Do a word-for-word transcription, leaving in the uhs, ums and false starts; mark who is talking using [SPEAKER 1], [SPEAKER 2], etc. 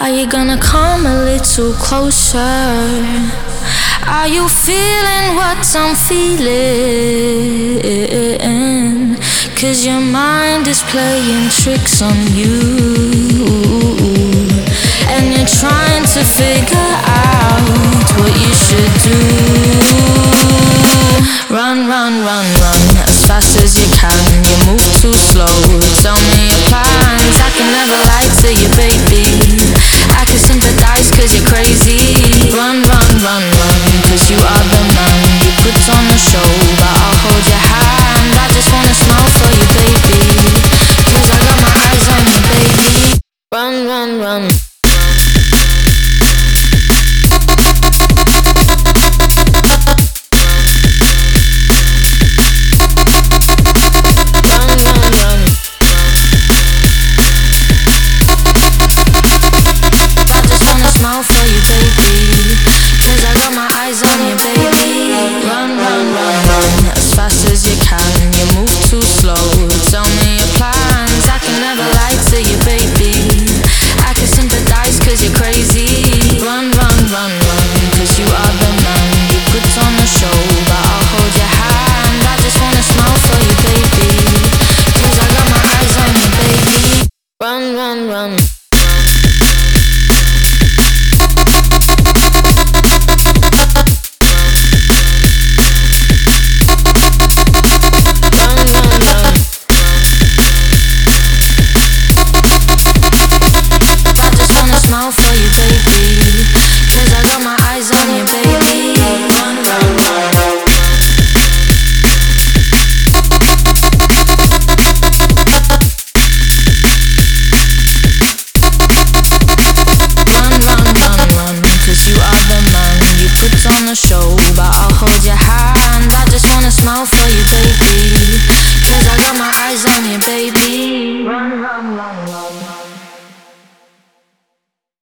[SPEAKER 1] Are you gonna come a little closer? Are you feeling what I'm feeling? Cause your mind is playing tricks on you, and you're trying to figure out what you should do. Run, run, run, run as fast as you can. You move too slow. Tell me your plans. I can never lie to you, baby. I can sympathize cause you're crazy. Run, run, run, run, cause you are the man. You put on the show, but I'll hold your hand. I just wanna smile for you, baby, cause I got my eyes on you, baby. Run, run, run. Smile for you, baby, cause I got my eyes on you, baby. Run, run, run, run as fast as you can. You move too slow. Tell me your plans. I can never lie to you, baby. I can sympathize cause you're crazy. Run, run, run, run, cause you are the man. You put on the show, but I'll hold your hand. I just wanna smile for you, baby, cause I got my eyes on you, baby. Run, run, run. Smile for you, baby, cause I got my eyes on you, baby. Run, run, run. Run, run, run, run, cause you are the man. You put on the show, but I'll hold your hand. I just wanna smile for you, baby.